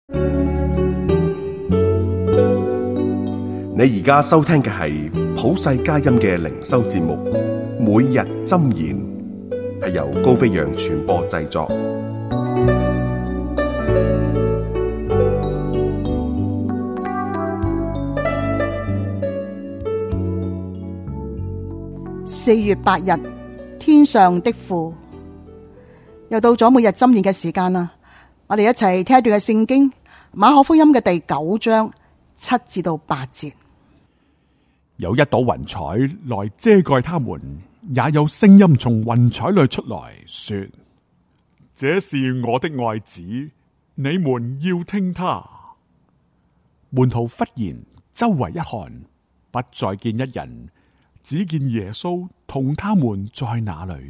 你而家收聽嘅係普世佳音嘅靈修節目，每日箴言，係由高飛揚傳播製作。 4月8日，天上的父，又到咗每日箴言嘅時間啦！我哋一齊聽一段嘅聖經，馬可福音嘅第9章7至到8節。 有一朵雲彩來遮蓋他們，也有聲音從雲彩裏出來說：這是我的愛子，你們要聽他。門徒忽然周圍一看，不再見一人，只見耶穌同他們在那裏。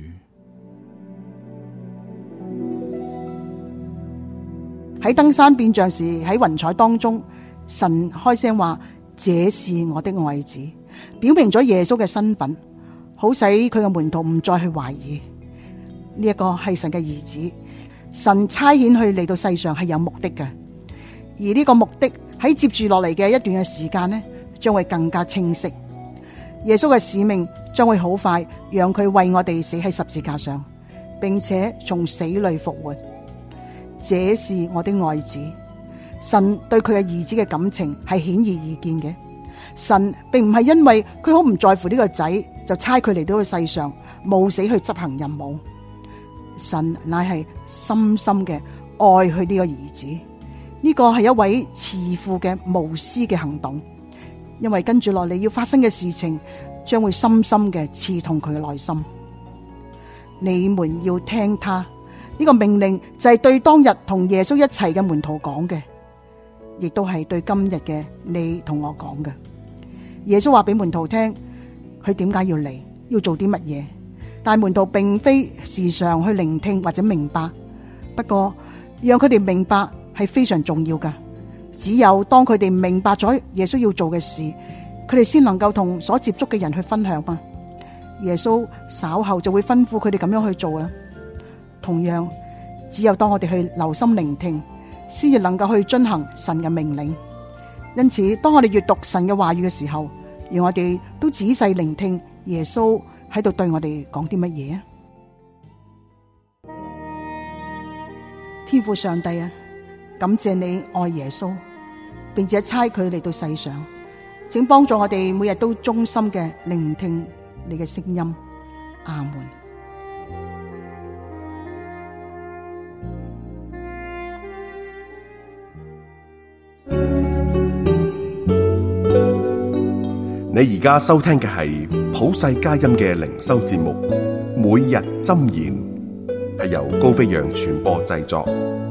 喺登山變像時，喺雲彩當中，神開聲話：這是我的愛子，表明咗耶穌嘅身份，好使佢嘅門徒唔再去懷疑呢一個係神嘅兒子。神差遣去嚟到世上係有目的嘅，而呢個目的喺接住落嚟嘅一段嘅時間呢，將會更加清晰。耶穌嘅使命將會好快，讓佢為我哋死喺十字架上，並且從死裏復活。這是我的愛子。神對佢嘅兒子嘅感情係顯而易見嘅。神並唔係因為佢好唔在乎呢個仔，就差佢嚟到個世上冒死去執行任務。神乃係深深嘅愛佢呢個兒子。呢個係一位慈父嘅無私嘅行動，因為跟住落嚟要發生嘅事情將會深深嘅刺痛佢嘅內心。你們要聽他，呢個命令就係對當日同耶穌一齊嘅門徒講嘅，亦都係對今日嘅你同我講嘅。耶穌話俾門徒聽，佢點解要嚟，要做啲乜嘢，但門徒並非時常去聆聽或者明白，不過讓佢哋明白係非常重要噶。只有當佢哋明白咗耶穌要做嘅事，佢哋先能夠同所接觸嘅人去分享嘛。耶穌稍後就會吩咐佢哋咁樣去做啦。同樣，只有當我哋去留心聆聽，先至能夠去遵行神嘅命令。因此，當我哋閱讀神嘅話語嘅時候，讓我哋都仔細聆聽耶穌喺度對我哋講啲乜嘢啊！天父上帝啊，感謝你愛耶穌，並且差佢嚟到世上，請幫助我哋每日都忠心嘅聆聽你嘅聲音。阿門。 你而家收聽嘅係普世佳音嘅靈修節目，每日箴言，係由高飛揚傳播製作。